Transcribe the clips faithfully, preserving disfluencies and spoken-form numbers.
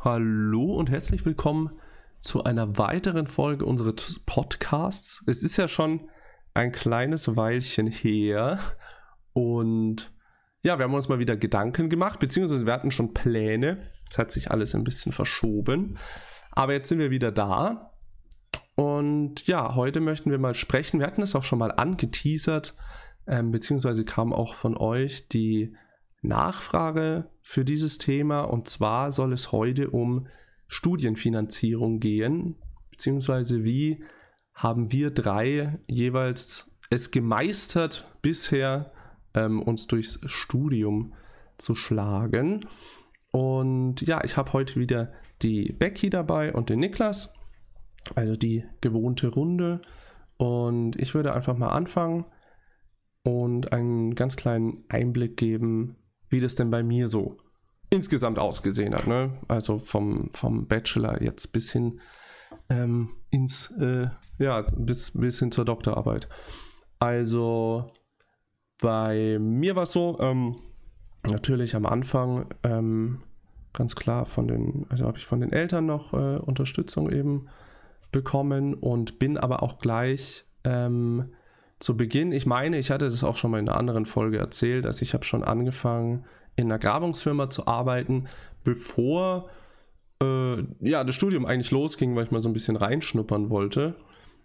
Hallo und herzlich willkommen zu einer weiteren Folge unseres Podcasts. Es ist ja schon ein kleines Weilchen her und ja, wir haben uns mal wieder Gedanken gemacht, beziehungsweise wir hatten schon Pläne. Es hat sich alles ein bisschen verschoben, aber jetzt sind wir wieder da und ja, heute möchten wir mal sprechen. Wir hatten es auch schon mal angeteasert, ähm, beziehungsweise kam auch von euch die Nachfrage für dieses Thema, und zwar soll es heute um Studienfinanzierung gehen, beziehungsweise wie haben wir drei jeweils es gemeistert, bisher ähm, uns durchs Studium zu schlagen. Und ja, ich habe heute wieder die Becky dabei und den Niklas, also die gewohnte Runde, und ich würde einfach mal anfangen und einen ganz kleinen Einblick geben, wie das denn bei mir so insgesamt ausgesehen hat, ne? Also vom, vom Bachelor jetzt bis hin ähm, ins, äh, ja, bis, bis hin zur Doktorarbeit. Also bei mir war es so, ähm, natürlich am Anfang ähm, ganz klar von den, also habe ich von den Eltern noch äh, Unterstützung eben bekommen und bin aber auch gleich ähm, zu Beginn, ich meine, ich hatte das auch schon mal in einer anderen Folge erzählt, also ich habe schon angefangen, in einer Grabungsfirma zu arbeiten, bevor äh, ja, das Studium eigentlich losging, weil ich mal so ein bisschen reinschnuppern wollte,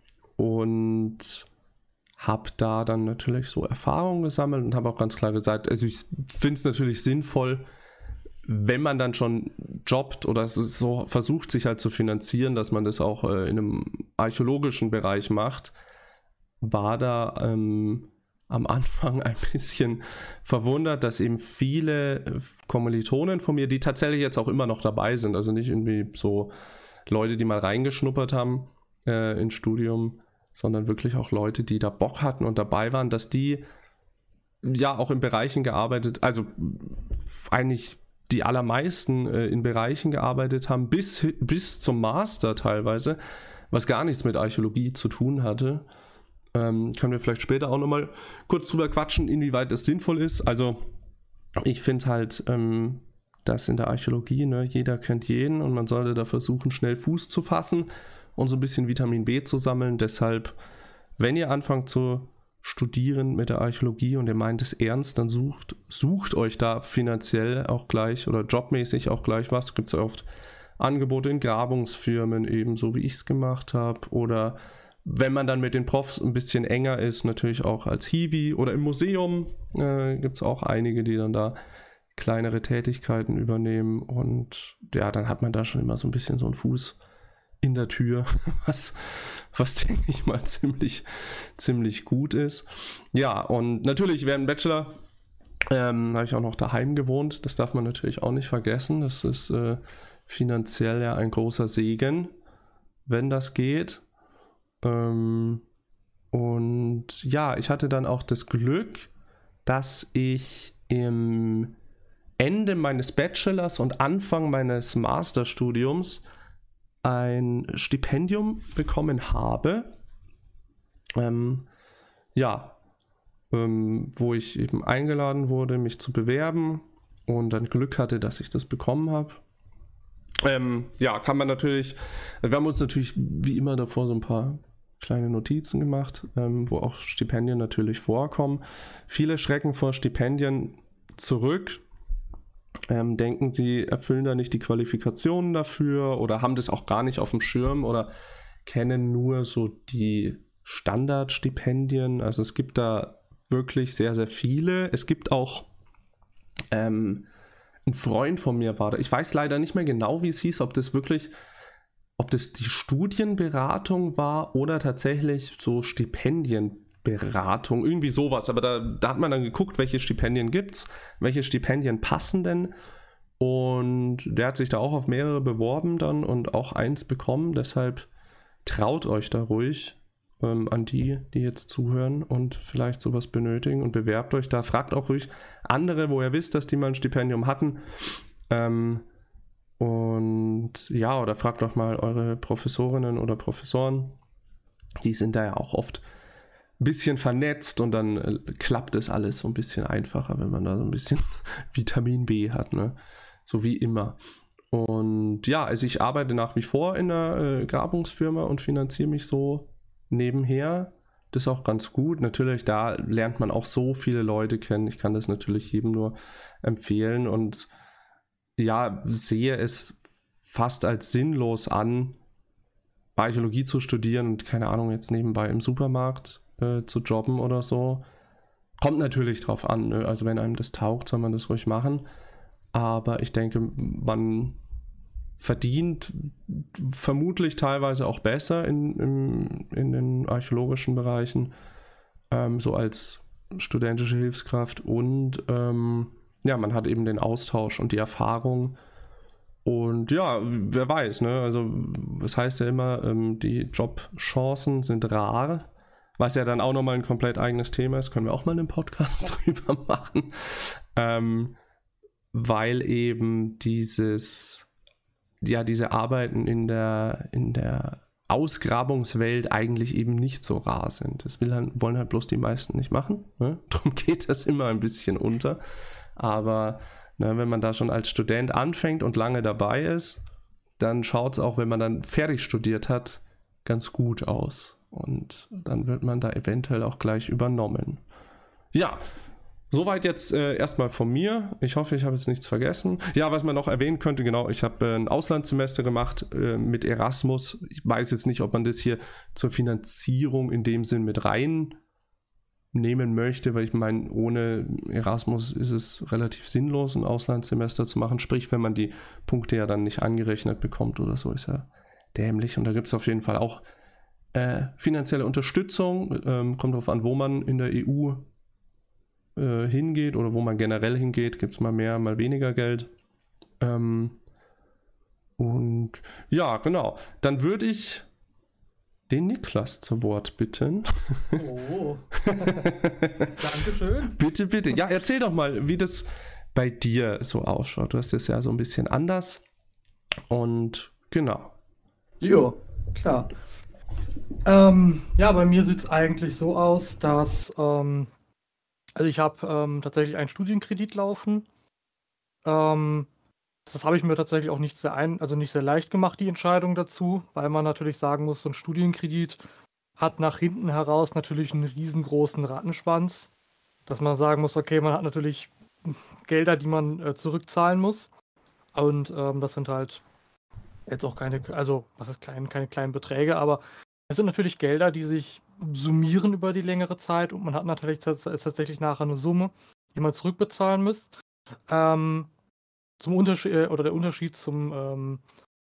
und habe da dann natürlich so Erfahrungen gesammelt und habe auch ganz klar gesagt, also ich finde es natürlich sinnvoll, wenn man dann schon jobbt oder so versucht, sich halt zu finanzieren, dass man das auch äh, in einem archäologischen Bereich macht. War da ähm, am Anfang ein bisschen verwundert, dass eben viele Kommilitonen von mir, die tatsächlich jetzt auch immer noch dabei sind, also nicht irgendwie so Leute, die mal reingeschnuppert haben äh, ins Studium, sondern wirklich auch Leute, die da Bock hatten und dabei waren, dass die ja auch in Bereichen gearbeitet, also eigentlich die allermeisten äh, in Bereichen gearbeitet haben, bis, bis zum Master teilweise, was gar nichts mit Archäologie zu tun hatte. Ähm, können wir vielleicht später auch nochmal kurz drüber quatschen, inwieweit das sinnvoll ist. Also ich finde halt, ähm, dass in der Archäologie, ne, jeder kennt jeden und man sollte da versuchen, schnell Fuß zu fassen und so ein bisschen Vitamin B zu sammeln. Deshalb, wenn ihr anfangt zu studieren mit der Archäologie und ihr meint es ernst, dann sucht, sucht euch da finanziell auch gleich oder jobmäßig auch gleich was. Gibt es ja oft Angebote in Grabungsfirmen, ebenso wie ich es gemacht habe, oder wenn man dann mit den Profs ein bisschen enger ist, natürlich auch als Hiwi oder im Museum äh, gibt es auch einige, die dann da kleinere Tätigkeiten übernehmen, und ja, dann hat man da schon immer so ein bisschen so einen Fuß in der Tür, was, was denke ich mal ziemlich, ziemlich gut ist. Ja, und natürlich während dem Bachelor ähm, habe ich auch noch daheim gewohnt, das darf man natürlich auch nicht vergessen, das ist äh, finanziell ja ein großer Segen, wenn das geht. Ähm, und ja, ich hatte dann auch das Glück, dass ich im Ende meines Bachelors und Anfang meines Masterstudiums ein Stipendium bekommen habe. Ähm, ja, ähm, wo ich eben eingeladen wurde, mich zu bewerben, und dann Glück hatte, dass ich das bekommen habe. Ähm, ja, kann man natürlich, wir haben uns natürlich wie immer davor so ein paar kleine Notizen gemacht, ähm, wo auch Stipendien natürlich vorkommen. Viele schrecken vor Stipendien zurück, ähm, denken, sie erfüllen da nicht die Qualifikationen dafür oder haben das auch gar nicht auf dem Schirm oder kennen nur so die Standardstipendien. Also es gibt da wirklich sehr, sehr viele. Es gibt auch ähm, ein Freund von mir war da. Ich weiß leider nicht mehr genau, wie es hieß, ob das wirklich, ob das die Studienberatung war oder tatsächlich so Stipendienberatung, irgendwie sowas. Aber da, da hat man dann geguckt, welche Stipendien gibt's, welche Stipendien passen denn. Und der hat sich da auch auf mehrere beworben dann und auch eins bekommen. Deshalb traut euch da ruhig ähm, an die, die jetzt zuhören und vielleicht sowas benötigen, und bewerbt euch da. Fragt auch ruhig andere, wo ihr wisst, dass die mal ein Stipendium hatten. Ähm, und ja, oder fragt auch mal eure Professorinnen oder Professoren. Die sind da ja auch oft ein bisschen vernetzt, und dann äh, klappt es alles so ein bisschen einfacher, wenn man da so ein bisschen Vitamin B hat, ne? So wie immer. Und ja, also ich arbeite nach wie vor in einer äh, Grabungsfirma und finanziere mich so nebenher. Das ist auch ganz gut. Natürlich, da lernt man auch so viele Leute kennen. Ich kann das natürlich jedem nur empfehlen und ja, sehe es fast als sinnlos an, Archäologie zu studieren und keine Ahnung, jetzt nebenbei im Supermarkt äh, zu jobben oder so. Kommt natürlich drauf an, ne? Also wenn einem das taugt, soll man das ruhig machen. Aber ich denke, man verdient vermutlich teilweise auch besser in, in, in den archäologischen Bereichen, ähm, so als studentische Hilfskraft. Und ähm, ja, man hat eben den Austausch und die Erfahrung. Und ja, wer weiß, ne? Also es heißt ja immer, ähm, die Jobchancen sind rar, was ja dann auch nochmal ein komplett eigenes Thema ist, können wir auch mal einen Podcast drüber machen, ähm, weil eben dieses, ja, diese Arbeiten in der, in der Ausgrabungswelt eigentlich eben nicht so rar sind. Das will halt, wollen halt bloß die meisten nicht machen, ne? Darum geht das immer ein bisschen unter, aber ne, wenn man da schon als Student anfängt und lange dabei ist, dann schaut es auch, wenn man dann fertig studiert hat, ganz gut aus. Und dann wird man da eventuell auch gleich übernommen. Ja, soweit jetzt äh, erstmal von mir. Ich hoffe, ich habe jetzt nichts vergessen. Ja, was man noch erwähnen könnte, genau, ich habe äh, ein Auslandssemester gemacht äh, mit Erasmus. Ich weiß jetzt nicht, ob man das hier zur Finanzierung in dem Sinn mit rein nehmen möchte, weil ich meine, ohne Erasmus ist es relativ sinnlos, ein Auslandssemester zu machen. Sprich, wenn man die Punkte ja dann nicht angerechnet bekommt oder so, ist ja dämlich. Und da gibt es auf jeden Fall auch äh, finanzielle Unterstützung. Ähm, kommt darauf an, wo man in der E U äh, hingeht oder wo man generell hingeht. Gibt es mal mehr, mal weniger Geld. Ähm, und ja, genau. Dann würde ich den Niklas zu Wort bitten. Oh, Dankeschön. Bitte, bitte. Ja, erzähl doch mal, wie das bei dir so ausschaut. Du hast das ja so ein bisschen anders. Und genau. Jo, klar. Ähm, ja, bei mir sieht es eigentlich so aus, dass ähm, also ich habe ähm, tatsächlich einen Studienkredit laufen. Ähm, das habe ich mir tatsächlich auch nicht sehr ein, also nicht sehr leicht gemacht, die Entscheidung dazu, weil man natürlich sagen muss, so ein Studienkredit hat nach hinten heraus natürlich einen riesengroßen Rattenschwanz, dass man sagen muss, okay, man hat natürlich Gelder, die man äh, zurückzahlen muss. Und ähm, das sind halt jetzt auch keine, also was ist klein, keine kleinen Beträge, aber es sind natürlich Gelder, die sich summieren über die längere Zeit und man hat natürlich tats tatsächlich nachher eine Summe, die man zurückbezahlen muss. Ähm, zum Unterschied, äh, oder der Unterschied zum, ähm,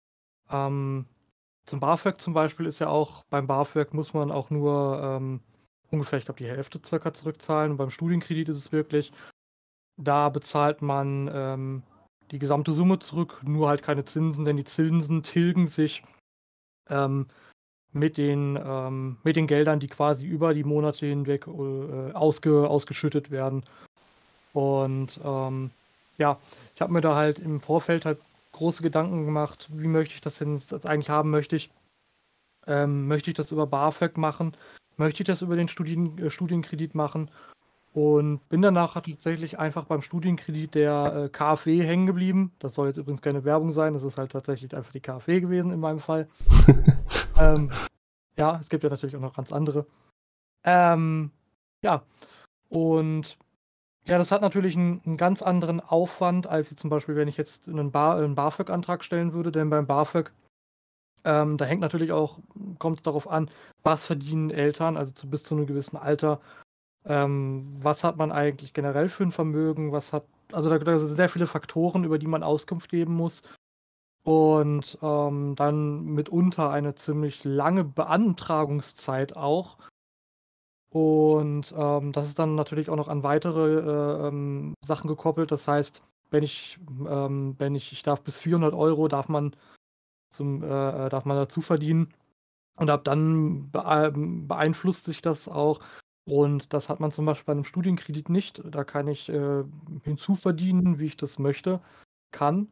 ähm, zum BAföG zum Beispiel ist ja auch, beim BAföG muss man auch nur ähm, ungefähr, ich glaube, die Hälfte circa zurückzahlen. Und beim Studienkredit ist es wirklich, da bezahlt man ähm, die gesamte Summe zurück, nur halt keine Zinsen, denn die Zinsen tilgen sich ähm, mit, den, ähm, mit den Geldern, die quasi über die Monate hinweg äh, ausge, ausgeschüttet werden. Und ähm, ja, ich habe mir da halt im Vorfeld halt große Gedanken gemacht, wie möchte ich das denn jetzt eigentlich haben, möchte ich, ähm, möchte ich das über BAföG machen, möchte ich das über den Studien, äh, Studienkredit machen und bin danach tatsächlich einfach beim Studienkredit der äh, KfW hängen geblieben. Das soll jetzt übrigens keine Werbung sein, das ist halt tatsächlich einfach die KfW gewesen in meinem Fall. ähm, ja, es gibt ja natürlich auch noch ganz andere. Ähm, ja, und ja, das hat natürlich einen, einen ganz anderen Aufwand, als zum Beispiel, wenn ich jetzt einen, Bar, einen BAföG-Antrag stellen würde, denn beim BAföG, ähm, da hängt natürlich auch, kommt es darauf an, was verdienen Eltern, also zu, bis zu einem gewissen Alter, ähm, was hat man eigentlich generell für ein Vermögen, was hat, also da, da sind sehr viele Faktoren, über die man Auskunft geben muss und ähm, dann mitunter eine ziemlich lange Beantragungszeit auch. Und ähm, das ist dann natürlich auch noch an weitere äh, ähm, Sachen gekoppelt. Das heißt, wenn ich, ähm, wenn ich, ich darf bis vierhundert Euro darf man zum, äh, darf man dazu verdienen. Und ab dann bee- beeinflusst sich das auch. Und das hat man zum Beispiel bei einem Studienkredit nicht. Da kann ich äh, hinzuverdienen, wie ich das möchte, kann.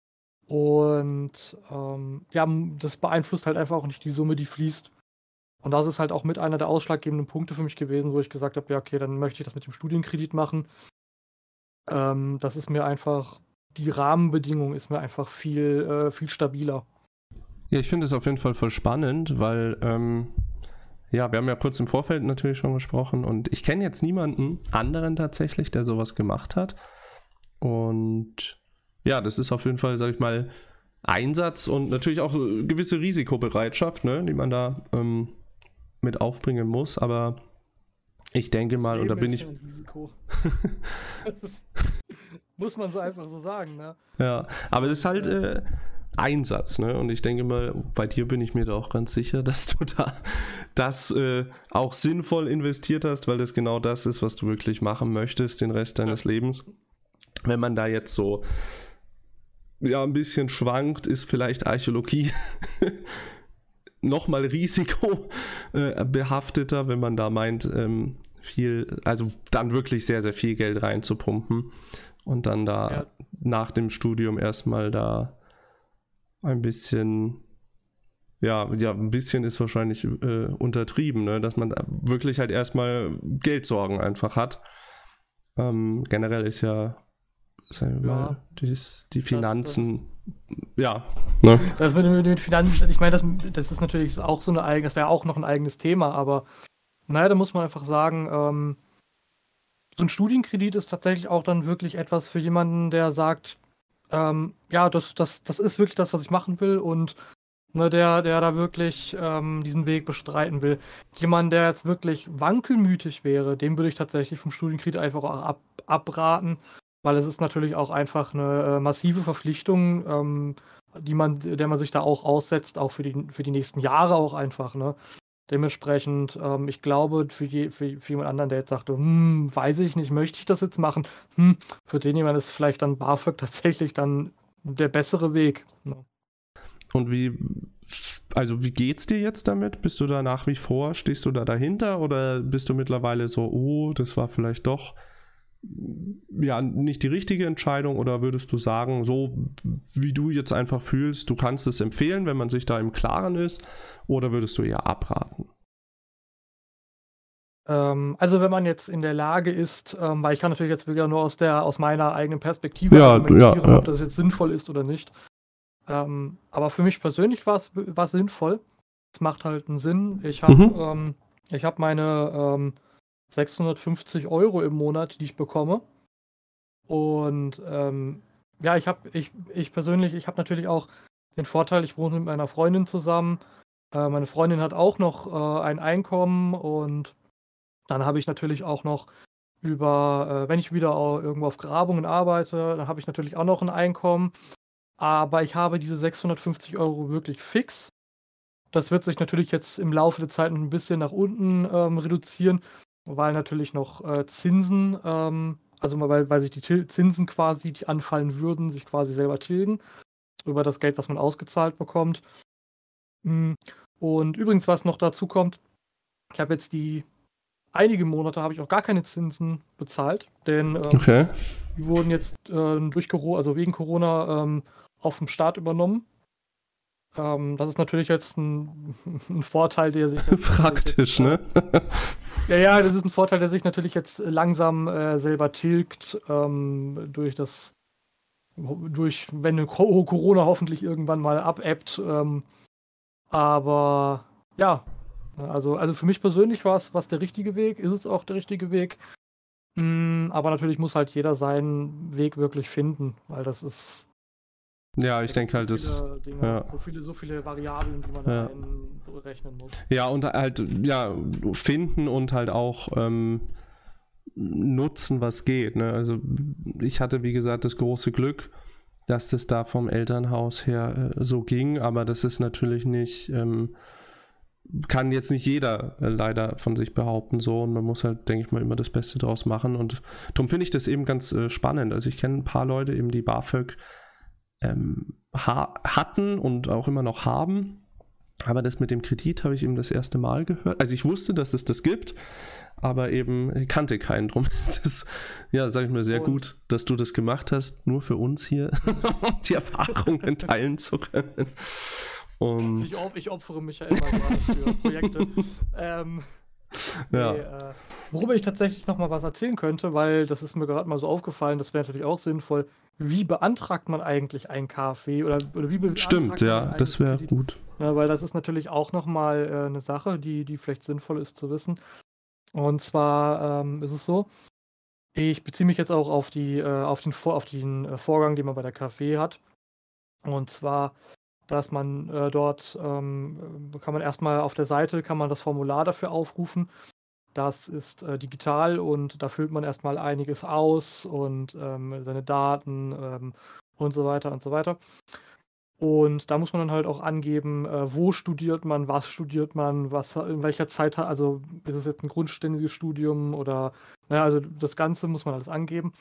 Und ähm, ja, das beeinflusst halt einfach auch nicht die Summe, die fließt. Und das ist halt auch mit einer der ausschlaggebenden Punkte für mich gewesen, wo ich gesagt habe, ja, okay, dann möchte ich das mit dem Studienkredit machen. Ähm, das ist mir einfach die Rahmenbedingung ist mir einfach viel, äh, viel stabiler. Ja, ich finde es auf jeden Fall voll spannend, weil, ähm, ja, wir haben ja kurz im Vorfeld natürlich schon gesprochen und ich kenne jetzt niemanden anderen tatsächlich, der sowas gemacht hat. Und ja, das ist auf jeden Fall, sag ich mal, Einsatz und natürlich auch eine gewisse Risikobereitschaft, ne, die man da ähm, mit aufbringen muss, aber ich denke mal, oder bin ich... Risiko. Das ist, muss man so einfach so sagen, ne? Ja, aber das ist halt äh, Einsatz, ne? Und ich denke mal, bei dir bin ich mir da auch ganz sicher, dass du da das äh, auch sinnvoll investiert hast, weil das genau das ist, was du wirklich machen möchtest, den Rest deines ja. Lebens. Wenn man da jetzt so ja ein bisschen schwankt, ist vielleicht Archäologie nochmal risikobehafteter, äh, wenn man da meint, ähm, viel, also dann wirklich sehr, sehr viel Geld reinzupumpen und dann da ja. nach dem Studium erstmal da ein bisschen, ja, ja, ein bisschen ist wahrscheinlich äh, untertrieben, ne? Dass man da wirklich halt erstmal Geldsorgen einfach hat. Ähm, generell ist ja, sagen wir ja. mal, die, die Finanzen, das, das, ja. Ne? Das mit, mit den Finanzen, ich meine, das, das ist natürlich auch so eine eigene, das wäre auch noch ein eigenes Thema, aber naja, da muss man einfach sagen, ähm, so ein Studienkredit ist tatsächlich auch dann wirklich etwas für jemanden, der sagt, ähm, ja, das, das, das ist wirklich das, was ich machen will und ne, der, der da wirklich ähm, diesen Weg bestreiten will. Jemand, der jetzt wirklich wankelmütig wäre, dem würde ich tatsächlich vom Studienkredit einfach auch ab, abraten, weil es ist natürlich auch einfach eine äh, massive Verpflichtung, ähm, die man, der man sich da auch aussetzt, auch für die, für die nächsten Jahre auch einfach, ne? Dementsprechend, ähm, ich glaube, für, je, für, für jemand anderen, der jetzt sagt, hm, weiß ich nicht, möchte ich das jetzt machen, hm, für den jemand ist vielleicht dann BAföG tatsächlich dann der bessere Weg. Ne? Und wie, also wie geht's dir jetzt damit? Bist du da nach wie vor, stehst du da dahinter oder bist du mittlerweile so, oh, das war vielleicht doch ja nicht die richtige Entscheidung oder würdest du sagen, so wie du jetzt einfach fühlst, du kannst es empfehlen, wenn man sich da im Klaren ist, oder würdest du eher abraten? Ähm, also wenn man jetzt in der Lage ist, ähm, weil ich kann natürlich jetzt wieder nur aus der aus meiner eigenen Perspektive ja, argumentieren, ja, ja. ob das jetzt sinnvoll ist oder nicht. Ähm, aber für mich persönlich war es sinnvoll. Es macht halt einen Sinn. Ich habe Mhm. ähm, ich habe meine ähm, sechshundertfünfzig Euro im Monat, die ich bekomme. Und ähm, ja, ich habe, ich, ich persönlich, ich habe natürlich auch den Vorteil, ich wohne mit meiner Freundin zusammen. Äh, meine Freundin hat auch noch äh, ein Einkommen und dann habe ich natürlich auch noch über, äh, wenn ich wieder auch irgendwo auf Grabungen arbeite, dann habe ich natürlich auch noch ein Einkommen. Aber ich habe diese sechshundertfünfzig Euro wirklich fix. Das wird sich natürlich jetzt im Laufe der Zeit ein bisschen nach unten ähm, reduzieren, weil natürlich noch äh, Zinsen, ähm, also weil, weil sich die Til- Zinsen quasi, die anfallen würden, sich quasi selber tilgen über das Geld, was man ausgezahlt bekommt. Und übrigens, was noch dazu kommt, ich habe jetzt die einige Monate habe ich auch gar keine Zinsen bezahlt, denn ähm, okay. die wurden jetzt äh, durch Corona, also wegen Corona ähm, auf dem Staat übernommen. Ähm, das ist natürlich jetzt ein, ein Vorteil, der sich praktisch, jetzt, ne? ja, ja, das ist ein Vorteil, der sich natürlich jetzt langsam äh, selber tilgt ähm, durch das, durch, wenn Corona hoffentlich irgendwann mal abebbt. Ähm, aber ja, also, also für mich persönlich war es der richtige Weg, ist es auch der richtige Weg. Mm, aber natürlich muss halt jeder seinen Weg wirklich finden, weil das ist. Ja, ich denke halt, so das. Dinge, Ja. so, viele, so viele Variablen, die man ja. da einrechnen muss. Ja, und halt, ja, finden und halt auch ähm, nutzen, was geht. Ne? Also, ich hatte, wie gesagt, das große Glück, dass das da vom Elternhaus her äh, so ging, aber das ist natürlich nicht. Ähm, kann jetzt nicht jeder äh, leider von sich behaupten so und man muss halt, denke ich mal, immer das Beste draus machen und darum finde ich das eben ganz äh, spannend. Also ich kenne ein paar Leute eben, die BAföG ähm, ha- hatten und auch immer noch haben, aber das mit dem Kredit habe ich eben das erste Mal gehört. Also ich wusste, dass es das gibt, aber eben kannte keinen. Drum ist das, ja, sage ich mal, sehr und gut, dass du das gemacht hast, nur für uns hier, um die Erfahrungen teilen zu können. Um, ich, op- ich opfere mich ja immer gerade für Projekte. ähm, Ja. Nee, äh, worüber ich tatsächlich noch mal was erzählen könnte, weil das ist mir gerade mal so aufgefallen, das wäre natürlich auch sinnvoll. Wie beantragt man eigentlich ein KfW oder, oder wie Stimmt, beantragt man ja, denn das eigentlich einen wäre Kredit? gut. Ja, weil das ist natürlich auch noch mal äh, eine Sache, die, die vielleicht sinnvoll ist zu wissen. Und zwar ähm, ist es so, ich beziehe mich jetzt auch auf die, äh, auf den, Vor auf den äh, Vorgang, den man bei der KfW hat. Und zwar, dass man äh, dort ähm, äh, kann man erstmal auf der Seite kann man das Formular dafür aufrufen. Das ist äh, digital und da füllt man erstmal einiges aus und ähm, seine Daten ähm, und so weiter und so weiter. Und da muss man dann halt auch angeben, äh, wo studiert man, was studiert man, was in welcher Zeit hat, also ist es jetzt ein grundständiges Studium oder, naja, also das Ganze muss man alles angeben.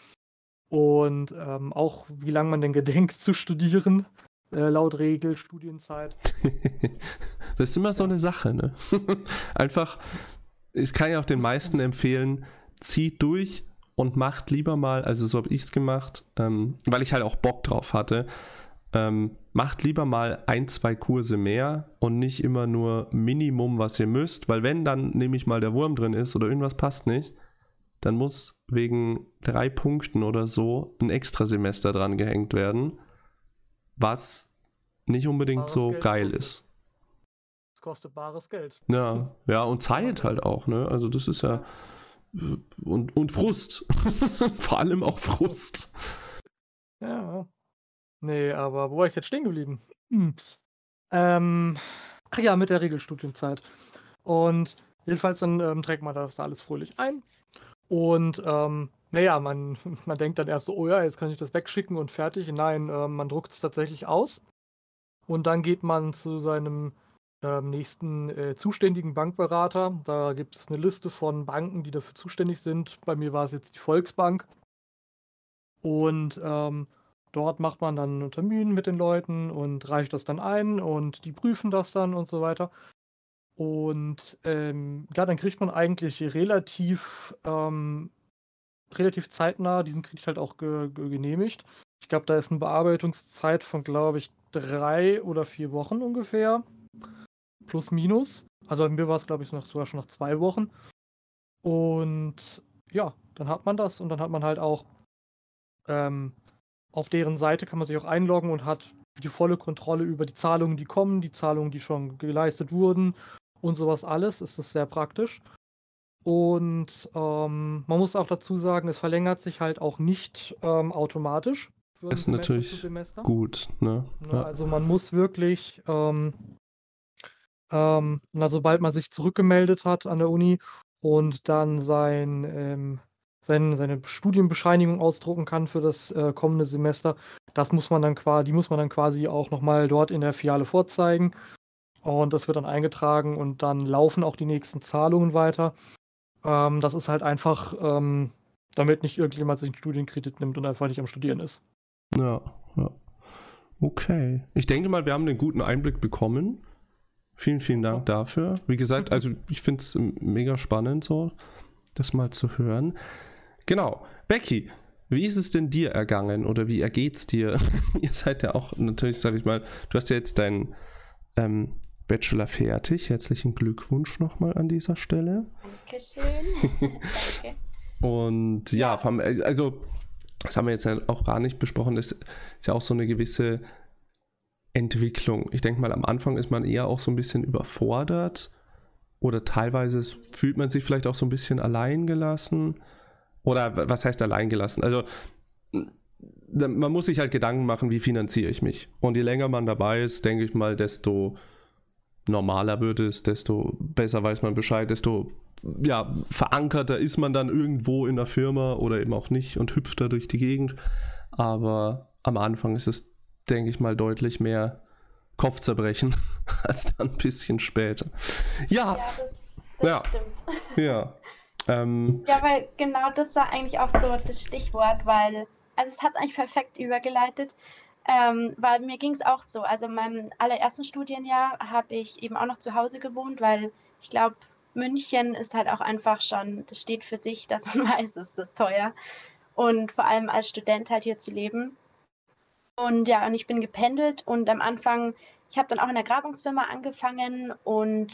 Und ähm, auch wie lange man denn gedenkt zu studieren, äh, laut Regel, Studienzeit. Das ist immer so Ja. eine Sache, ne? Einfach, ich kann ja auch den Muss- meisten muss- empfehlen, zieht durch und macht lieber mal, also so habe ich es gemacht, ähm, weil ich halt auch Bock drauf hatte, ähm, macht lieber mal ein, zwei Kurse mehr und nicht immer nur Minimum, was ihr müsst, weil wenn dann nämlich mal der Wurm drin ist oder irgendwas passt nicht, dann muss wegen drei Punkten oder so ein Extrasemester dran gehängt werden, was nicht unbedingt Bares so Geld geil kostet. ist. Es kostet bares Geld. Ja, ja, und Zeit halt auch, ne? Also das ist ja, und, und Frust. Vor allem auch Frust. Ja. Nee, aber wo war ich jetzt stehen geblieben? Hm. Ähm, ach ja, mit der Regelstudienzeit. Und jedenfalls dann ähm, trägt man das da alles fröhlich ein. Und ähm, naja, man, man denkt dann erst so, oh ja, jetzt kann ich das wegschicken und fertig. Nein, ähm, man druckt es tatsächlich aus. Und dann geht man zu seinem ähm, nächsten äh, zuständigen Bankberater. Da gibt es eine Liste von Banken, die dafür zuständig sind. Bei mir war es jetzt die Volksbank. Und ähm, dort macht man dann einen Termin mit den Leuten und reicht das dann ein und die prüfen das dann und so weiter. Und ähm, ja, dann kriegt man eigentlich relativ, ähm, relativ zeitnah diesen Kredit halt auch ge ge genehmigt. Ich glaube, da ist eine Bearbeitungszeit von, glaube ich, drei oder vier Wochen ungefähr. Plus minus. Also bei mir war es, glaube ich, noch, sogar schon nach zwei Wochen. Und ja, dann hat man das und dann hat man halt auch ähm, auf deren Seite kann man sich auch einloggen und hat die volle Kontrolle über die Zahlungen, die kommen, die Zahlungen, die schon geleistet wurden und sowas alles. Ist das sehr praktisch. Und ähm, man muss auch dazu sagen, es verlängert sich halt auch nicht ähm, automatisch von Das ist Semester zu natürlich Semester. gut, ne? Ne, Ja. Also man muss wirklich, ähm, ähm, na, sobald man sich zurückgemeldet hat an der Uni und dann sein, ähm, sein, seine Studienbescheinigung ausdrucken kann für das äh, kommende Semester, das muss man dann quasi, die muss man dann quasi auch nochmal dort in der Filiale vorzeigen. Und das wird dann eingetragen und dann laufen auch die nächsten Zahlungen weiter. Ähm, das ist halt einfach, ähm, damit nicht irgendjemand sich einen Studienkredit nimmt und einfach nicht am Studieren ist. Ja, ja. Okay. Ich denke mal, wir haben einen guten Einblick bekommen. Vielen, vielen Dank dafür. Wie gesagt, also ich finde es mega spannend, so das mal zu hören. Genau. Becky, wie ist es denn dir ergangen oder wie ergeht's dir? Ihr seid ja auch natürlich, sag ich mal, du hast ja jetzt deinen ähm, Bachelor fertig. Herzlichen Glückwunsch nochmal an dieser Stelle. Dankeschön. Danke. Und ja, vom- also das haben wir jetzt ja auch gar nicht besprochen, das ist ja auch so eine gewisse Entwicklung. Ich denke mal, am Anfang ist man eher auch so ein bisschen überfordert oder teilweise fühlt man sich vielleicht auch so ein bisschen allein gelassen. Oder was heißt allein gelassen? Also man muss sich halt Gedanken machen, wie finanziere ich mich. Und je länger man dabei ist, denke ich mal, desto normaler wird es, desto besser weiß man Bescheid, desto ja, verankerter ist man dann irgendwo in der Firma oder eben auch nicht und hüpft da durch die Gegend. Aber am Anfang ist es, denke ich mal, deutlich mehr Kopfzerbrechen als dann ein bisschen später. Ja, Ja, das, das Ja. stimmt. ja. Ähm, Ja, weil genau das war eigentlich auch so das Stichwort, weil, also es hat es eigentlich perfekt übergeleitet, ähm, weil mir ging es auch so. Also in meinem allerersten Studienjahr habe ich eben auch noch zu Hause gewohnt, weil ich glaube, München ist halt auch einfach schon, das steht für sich, dass man weiß, es ist teuer. Und vor allem als Student halt hier zu leben. Und ja, und ich bin gependelt und am Anfang, ich habe dann auch in der Grabungsfirma angefangen und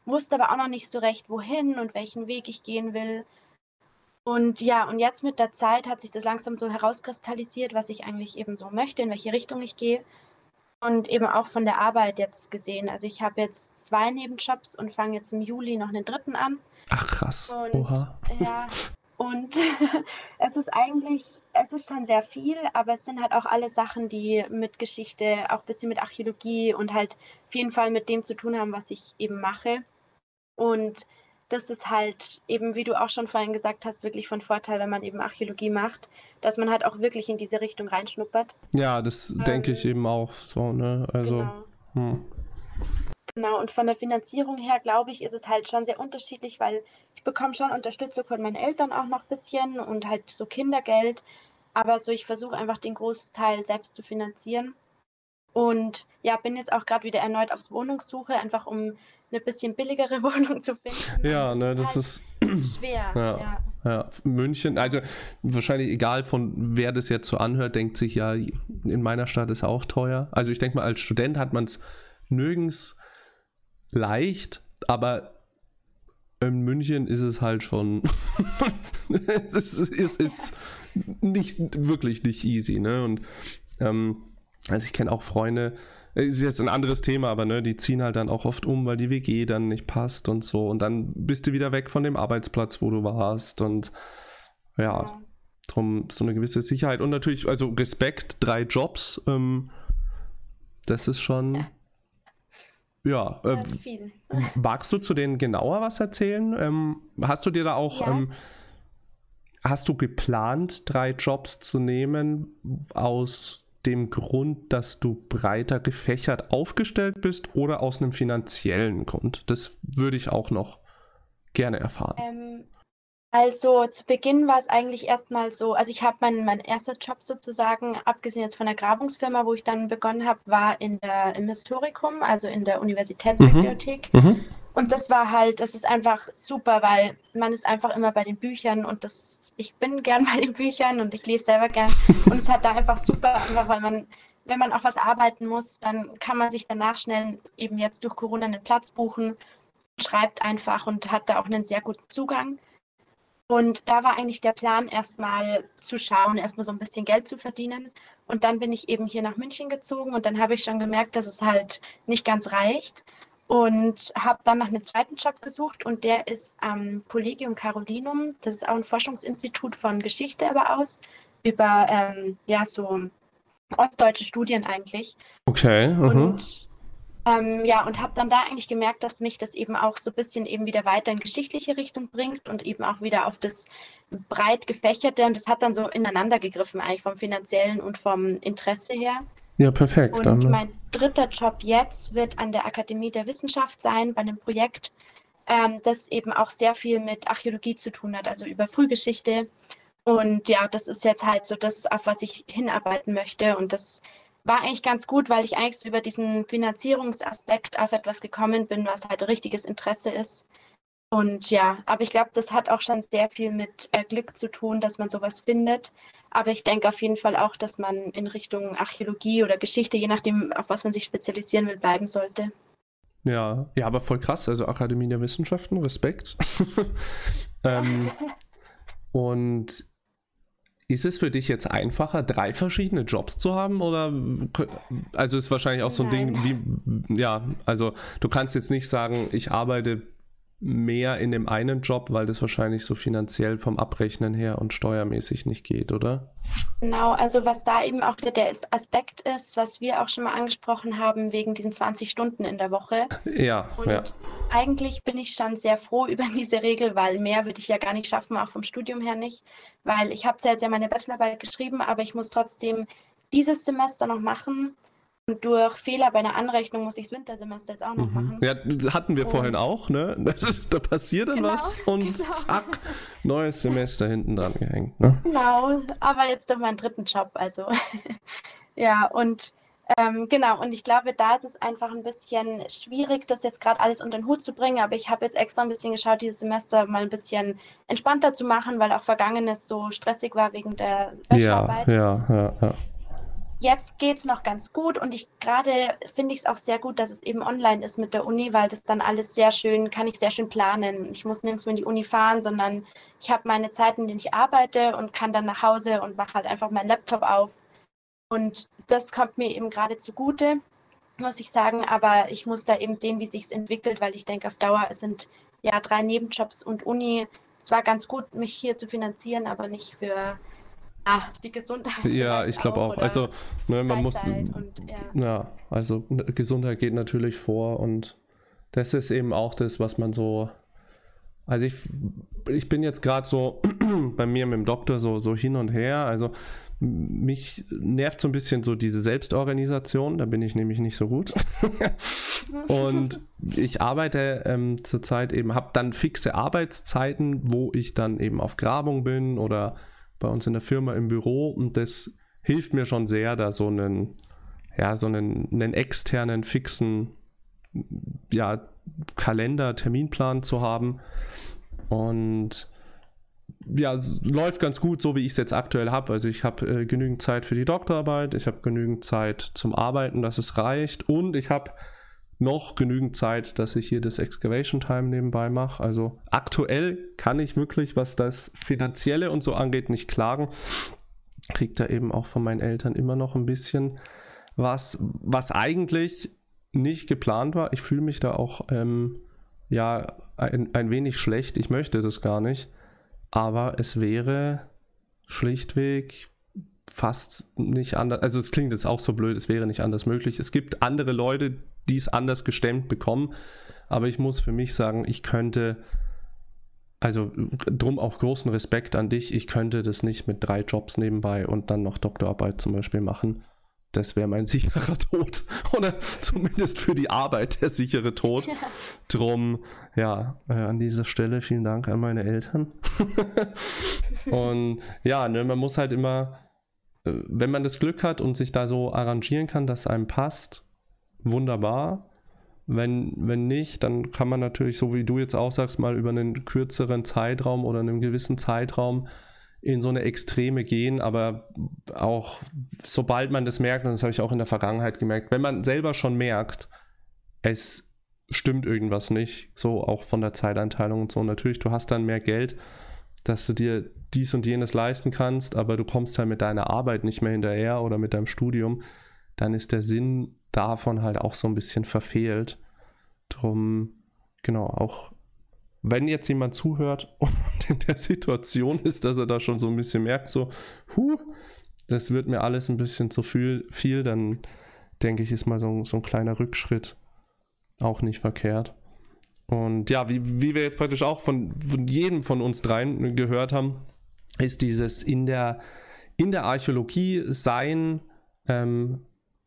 wusste aber auch noch nicht so recht, wohin und welchen Weg ich gehen will. Und ja, und jetzt mit der Zeit hat sich das langsam so herauskristallisiert, was ich eigentlich eben so möchte, in welche Richtung ich gehe. Und eben auch von der Arbeit jetzt gesehen. Also ich habe jetzt zwei Nebenjobs und fange jetzt im Juli noch einen dritten an. Ach krass. Und Oha. ja, und es ist eigentlich, es ist schon sehr viel, aber es sind halt auch alle Sachen, die mit Geschichte, auch ein bisschen mit Archäologie und halt auf jeden Fall mit dem zu tun haben, was ich eben mache. Und das ist halt eben, wie du auch schon vorhin gesagt hast, wirklich von Vorteil, wenn man eben Archäologie macht, dass man halt auch wirklich in diese Richtung reinschnuppert. Ja, das Ähm, denke ich eben auch so, ne? Also, Genau. hm. Genau, und von der Finanzierung her, glaube ich, ist es halt schon sehr unterschiedlich, weil ich bekomme schon Unterstützung von meinen Eltern auch noch ein bisschen und halt so Kindergeld, aber so ich versuche einfach den Großteil selbst zu finanzieren. Und ja, bin jetzt auch gerade wieder erneut auf Wohnungssuche, einfach um eine bisschen billigere Wohnung zu finden. Ja, Und ne, das das ist ist, halt schwer. ja, Ja. ja, München, also wahrscheinlich egal von wer das jetzt so anhört, denkt sich ja, in meiner Stadt ist auch teuer. Also ich denke mal, als Student hat man es nirgends leicht, aber in München ist es halt schon, es, ist, es ist nicht, wirklich nicht easy, ne, und ähm, also ich kenne auch Freunde, ist jetzt ein anderes Thema, aber ne, die ziehen halt dann auch oft um, weil die W G dann nicht passt und so und dann bist du wieder weg von dem Arbeitsplatz, wo du warst und ja, Ja. drum so eine gewisse Sicherheit und natürlich, also Respekt, drei Jobs, ähm, das ist schon, ja, äh, Ja, viel. magst du zu denen genauer was erzählen? Ähm, hast du dir da auch, Ja. ähm, hast du geplant, drei Jobs zu nehmen aus dem Grund, dass du breiter gefächert aufgestellt bist oder aus einem finanziellen Grund? Das würde ich auch noch gerne erfahren. Ähm, also zu Beginn war es eigentlich erstmal so, also ich habe mein, mein erster Job sozusagen, abgesehen jetzt von der Grabungsfirma, wo ich dann begonnen habe, war in der, im Historikum, also in der Universitätsbibliothek. Mhm. Und das war halt, das ist einfach super, weil man ist einfach immer bei den Büchern und das, ich bin gern bei den Büchern und ich lese selber gern. Und es ist halt da einfach super, einfach weil man, wenn man auch was arbeiten muss, dann kann man sich danach schnell eben jetzt durch Corona einen Platz buchen, schreibt einfach und hat da auch einen sehr guten Zugang. Und da war eigentlich der Plan, erstmal zu schauen, erstmal so ein bisschen Geld zu verdienen. Und dann bin ich eben hier nach München gezogen und dann habe ich schon gemerkt, dass es halt nicht ganz reicht. Und habe dann nach einem zweiten Job gesucht und der ist am Collegium Carolinum. Das ist auch ein Forschungsinstitut von Geschichte aber aus, über ähm, ja, so ostdeutsche Studien eigentlich. Okay. Mhm. Und ähm, ja, und habe dann da eigentlich gemerkt, dass mich das eben auch so ein bisschen eben wieder weiter in geschichtliche Richtung bringt und eben auch wieder auf das breit gefächerte. Und das hat dann so ineinander gegriffen, eigentlich vom finanziellen und vom Interesse her. Ja, perfekt. Und dann, mein dritter Job jetzt wird an der Akademie der Wissenschaft sein, bei einem Projekt, ähm, das eben auch sehr viel mit Archäologie zu tun hat, also über Frühgeschichte. Und ja, das ist jetzt halt so das, auf was ich hinarbeiten möchte. Und das war eigentlich ganz gut, weil ich eigentlich so über diesen Finanzierungsaspekt auf etwas gekommen bin, was halt richtiges Interesse ist. Und ja, aber ich glaube, das hat auch schon sehr viel mit äh, Glück zu tun, dass man sowas findet. Aber ich denke auf jeden Fall auch, dass man in Richtung Archäologie oder Geschichte, je nachdem, auf was man sich spezialisieren will, bleiben sollte. ja, ja, aber voll krass. Also Akademie der Wissenschaften, Respekt. ähm, und ist es für dich jetzt einfacher, drei verschiedene Jobs zu haben? Oder also ist wahrscheinlich auch so ein Nein. Ding wie, ja, also du kannst jetzt nicht sagen, ich arbeite mehr in dem einen Job, weil das wahrscheinlich so finanziell vom Abrechnen her und steuermäßig nicht geht, oder? Genau, also was da eben auch wieder der Aspekt ist, was wir auch schon mal angesprochen haben, wegen diesen zwanzig Stunden in der Woche. Ja, Und ja. eigentlich bin ich schon sehr froh über diese Regel, weil mehr würde ich ja gar nicht schaffen, auch vom Studium her nicht. Weil ich habe zwar jetzt ja meine Bachelorarbeit geschrieben, aber ich muss trotzdem dieses Semester noch machen. Und durch Fehler bei einer Anrechnung muss ich das Wintersemester jetzt auch noch Mhm. machen. Ja, das hatten wir Und- vorhin auch, ne? Da passiert dann Genau, was und genau. zack, neues Semester hinten dran gehängt, ne? Genau, aber jetzt durch meinen dritten Job, also ja, und ähm, genau, und ich glaube, da ist es einfach ein bisschen schwierig, das jetzt gerade alles unter den Hut zu bringen, aber ich habe jetzt extra ein bisschen geschaut, dieses Semester mal ein bisschen entspannter zu machen, weil auch Vergangenes so stressig war wegen der Ja, Bachelorarbeit. ja, ja, ja. jetzt geht es noch ganz gut und ich gerade finde ich es auch sehr gut, dass es eben online ist mit der Uni, weil das dann alles sehr schön, kann ich sehr schön planen. Ich muss nirgendwo in die Uni fahren, sondern ich habe meine Zeiten, in denen ich arbeite und kann dann nach Hause und mache halt einfach meinen Laptop auf. Und das kommt mir eben gerade zugute, muss ich sagen, aber ich muss da eben sehen, wie sich es entwickelt, weil ich denke, auf Dauer es sind ja drei Nebenjobs und Uni. Es war ganz gut, mich hier zu finanzieren, aber nicht für ah, die Gesundheit. Ja, ich glaube auch. Also, ne, man muss. Und, ja. ja, also Gesundheit geht natürlich vor und das ist eben auch das, was man so. Also, ich, ich bin jetzt gerade so bei mir mit dem Doktor so, so hin und her. Also, mich nervt so ein bisschen so diese Selbstorganisation. Da bin ich nämlich nicht so gut. Und ich arbeite ähm, zurzeit eben, habe dann fixe Arbeitszeiten, wo ich dann eben auf Grabung bin oder bei uns in der Firma im Büro, und das hilft mir schon sehr, da so einen, ja, so einen, einen externen, fixen ja, Kalender, Terminplan zu haben. Und ja, läuft ganz gut, so wie ich es jetzt aktuell habe. Also ich habe äh, genügend Zeit für die Doktorarbeit, ich habe genügend Zeit zum Arbeiten, dass es reicht, und ich habe noch genügend Zeit, dass ich hier das Excavation Time nebenbei mache. Also aktuell kann ich wirklich, was das Finanzielle und so angeht, nicht klagen. Kriege da eben auch von meinen Eltern immer noch ein bisschen was, was eigentlich nicht geplant war. Ich fühle mich da auch ähm, ja ein, ein wenig schlecht. Ich möchte das gar nicht. Aber es wäre schlichtweg fast nicht anders. Also es klingt jetzt auch so blöd, es wäre nicht anders möglich. Es gibt andere Leute, die es anders gestemmt bekommen. Aber ich muss für mich sagen, ich könnte, also drum auch großen Respekt an dich, ich könnte das nicht mit drei Jobs nebenbei und dann noch Doktorarbeit zum Beispiel machen. Das wäre mein sicherer Tod. Oder zumindest für die Arbeit der sichere Tod. Ja. Drum, ja, äh, an dieser Stelle vielen Dank an meine Eltern. Und ja, ne, man muss halt immer, äh, wenn man das Glück hat und sich da so arrangieren kann, dass einem passt, wunderbar. Wenn, wenn nicht, dann kann man natürlich, so wie du jetzt auch sagst, mal über einen kürzeren Zeitraum oder einen gewissen Zeitraum in so eine Extreme gehen, aber auch sobald man das merkt, und das habe ich auch in der Vergangenheit gemerkt, wenn man selber schon merkt, es stimmt irgendwas nicht, so auch von der Zeiteinteilung und so, natürlich, du hast dann mehr Geld, dass du dir dies und jenes leisten kannst, aber du kommst halt mit deiner Arbeit nicht mehr hinterher oder mit deinem Studium, dann ist der Sinn davon halt auch so ein bisschen verfehlt. Drum, genau, auch wenn jetzt jemand zuhört und in der Situation ist, dass er da schon so ein bisschen merkt, so, huh, das wird mir alles ein bisschen zu viel, viel dann denke ich, ist mal so, so ein kleiner Rückschritt auch nicht verkehrt. Und ja, wie, wie wir jetzt praktisch auch von, von jedem von uns dreien gehört haben, ist dieses in der, in der Archäologie sein ähm,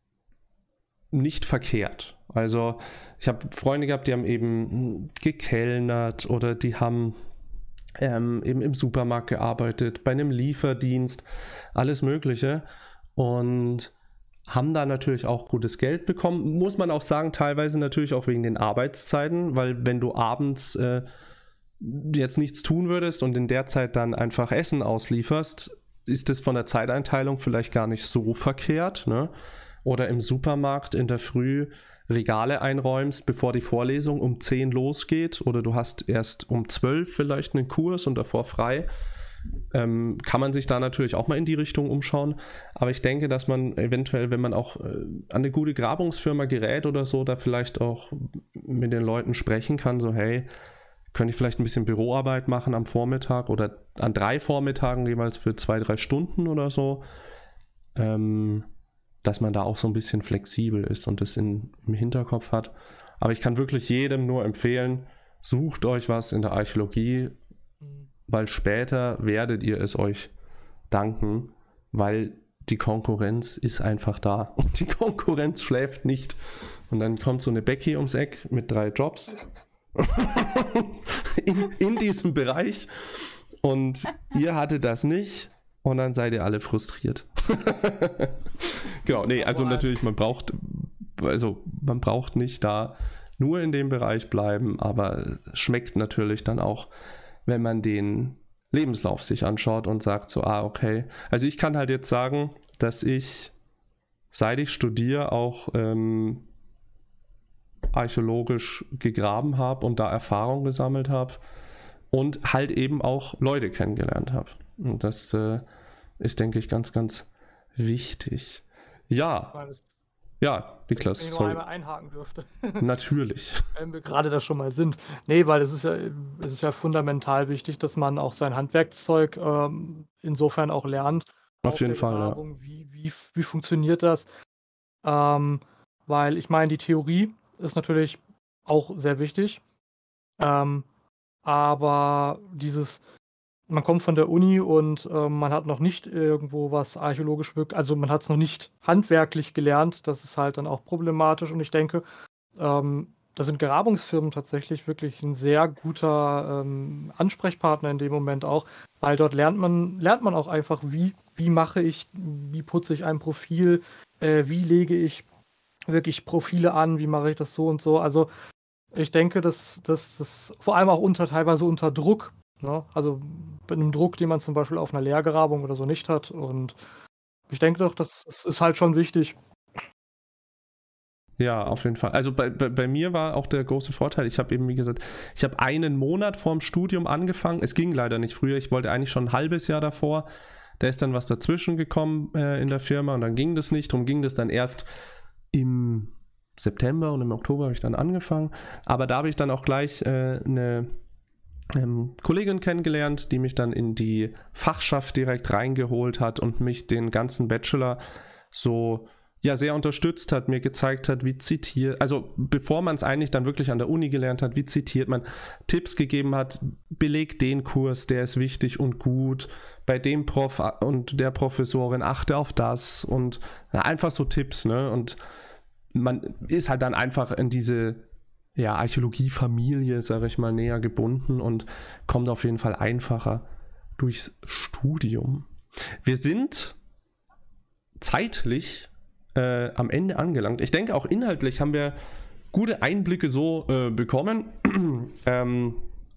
nicht verkehrt. Also ich habe Freunde gehabt, die haben eben gekellnert oder die haben ähm, eben im Supermarkt gearbeitet, bei einem Lieferdienst, alles Mögliche, und haben da natürlich auch gutes Geld bekommen. Muss man auch sagen, teilweise natürlich auch wegen den Arbeitszeiten, weil wenn du abends äh, jetzt nichts tun würdest und in der Zeit dann einfach Essen auslieferst, ist das von der Zeiteinteilung vielleicht gar nicht so verkehrt, ne? Oder im Supermarkt in der Früh Regale einräumst, bevor die Vorlesung um zehn losgeht, oder du hast erst um zwölf vielleicht einen Kurs und davor frei, ähm, kann man sich da natürlich auch mal in die Richtung umschauen. Aber ich denke, dass man eventuell, wenn man auch äh, an eine gute Grabungsfirma gerät oder so, da vielleicht auch mit den Leuten sprechen kann, so hey, könnte ich vielleicht ein bisschen Büroarbeit machen am Vormittag oder an drei Vormittagen jeweils für zwei, drei Stunden oder so. Ähm, dass man da auch so ein bisschen flexibel ist und das in, im Hinterkopf hat. Aber ich kann wirklich jedem nur empfehlen, sucht euch was in der Archäologie, weil später werdet ihr es euch danken, weil die Konkurrenz ist einfach da und die Konkurrenz schläft nicht. Und dann kommt so eine Becky ums Eck mit drei Jobs in, in diesem Bereich und ihr hattet das nicht und dann seid ihr alle frustriert. Genau, nee, also natürlich, man braucht, also man braucht nicht da nur in dem Bereich bleiben, aber es schmeckt natürlich dann auch, wenn man den Lebenslauf sich anschaut und sagt so, ah, okay. Also ich kann halt jetzt sagen, dass ich seit ich studiere, auch ähm, archäologisch gegraben habe und da Erfahrung gesammelt habe und halt eben auch Leute kennengelernt habe. Und das äh, ist, denke ich, ganz, ganz wichtig. Ja, ja, Niklas, wenn ich sorry. noch einmal einhaken dürfte. Natürlich. Wenn wir gerade da schon mal sind. Nee, weil es ist ja, es ist ja fundamental wichtig, dass man auch sein Handwerkszeug ähm, insofern auch lernt. Auf Auf jeden der Fall, ja. Grabung, wie, wie, wie funktioniert das? Ähm, weil ich meine, die Theorie ist natürlich auch sehr wichtig. Ähm, aber dieses, man kommt von der Uni und ähm, man hat noch nicht irgendwo was archäologisch wirkt, also man hat es noch nicht handwerklich gelernt, das ist halt dann auch problematisch und ich denke, ähm, da sind Grabungsfirmen tatsächlich wirklich ein sehr guter ähm, Ansprechpartner in dem Moment auch, weil dort lernt man, lernt man auch einfach, wie, wie mache ich, wie putze ich ein Profil, äh, wie lege ich wirklich Profile an, wie mache ich das so und so. Also ich denke, dass das vor allem auch unter teilweise unter Druck, ne? Also bei einem Druck, den man zum Beispiel auf einer Lehrgrabung oder so nicht hat. Und ich denke doch, das ist ist halt schon wichtig. Ja, auf jeden Fall. Also bei, bei, bei mir war auch der große Vorteil, ich habe eben, wie gesagt, ich habe einen Monat vorm Studium angefangen. Es ging leider nicht früher, ich wollte eigentlich schon ein halbes Jahr davor. Da ist dann was dazwischen gekommen äh, in der Firma und dann ging das nicht. Darum ging das dann erst im September und im Oktober habe ich dann angefangen. Aber da habe ich dann auch gleich äh, eine ähm, Kollegin kennengelernt, die mich dann in die Fachschaft direkt reingeholt hat und mich den ganzen Bachelor so ja sehr unterstützt hat, mir gezeigt hat, wie zitiert, also bevor man es eigentlich dann wirklich an der Uni gelernt hat, wie zitiert man, Tipps gegeben hat, beleg den Kurs, der ist wichtig und gut, bei dem Prof und der Professorin achte auf das und ja, einfach so Tipps, ne, und man ist halt dann einfach in diese ja, Archäologie-Familie, sage ich mal, näher gebunden und kommt auf jeden Fall einfacher durchs Studium. Wir sind zeitlich äh, am Ende angelangt. Ich denke, auch inhaltlich haben wir gute Einblicke so äh, bekommen. ähm,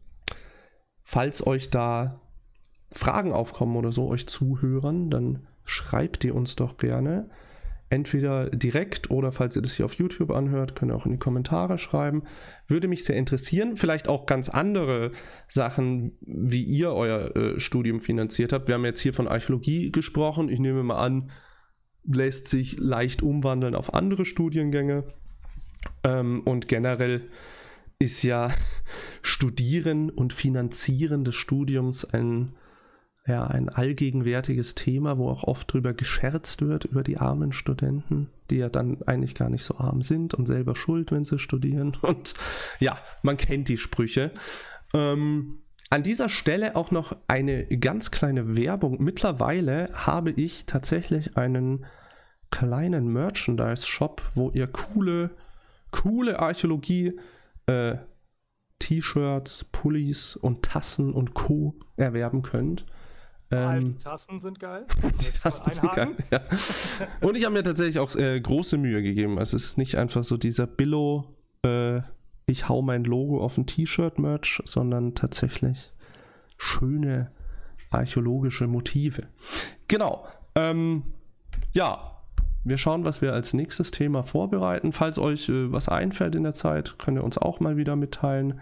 falls euch da Fragen aufkommen oder so, euch Zuhörern, dann schreibt ihr uns doch gerne. Entweder direkt oder falls ihr das hier auf YouTube anhört, könnt ihr auch in die Kommentare schreiben. Würde mich sehr interessieren. Vielleicht auch ganz andere Sachen, wie ihr euer äh, Studium finanziert habt. Wir haben jetzt hier von Archäologie gesprochen. Ich nehme mal an, lässt sich leicht umwandeln auf andere Studiengänge. Ähm, und generell ist ja Studieren und Finanzieren des Studiums ein Ja, ein allgegenwärtiges Thema, wo auch oft drüber gescherzt wird, über die armen Studenten, die ja dann eigentlich gar nicht so arm sind und selber schuld, wenn sie studieren. Und ja, man kennt die Sprüche. Ähm, an dieser Stelle auch noch eine ganz kleine Werbung. Mittlerweile habe ich tatsächlich einen kleinen Merchandise-Shop, wo ihr coole, coole Archäologie äh, T-Shirts, Pullis und Tassen und Co. erwerben könnt. Die Tassen sind geil. Die Tassen sind geil, ja. Und ich habe mir tatsächlich auch äh, große Mühe gegeben. Es ist nicht einfach so dieser Billo, äh, ich hau mein Logo auf ein T-Shirt-Merch, sondern tatsächlich schöne archäologische Motive. Genau. Ähm, ja, wir schauen, was wir als nächstes Thema vorbereiten. Falls euch äh, was einfällt in der Zeit, könnt ihr uns auch mal wieder mitteilen.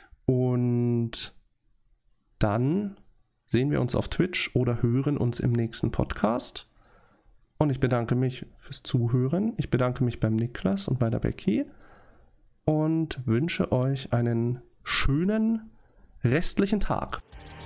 Und dann sehen wir uns auf Twitch oder hören uns im nächsten Podcast. Und ich bedanke mich fürs Zuhören. Ich bedanke mich beim Niklas und bei der Becky und wünsche euch einen schönen restlichen Tag.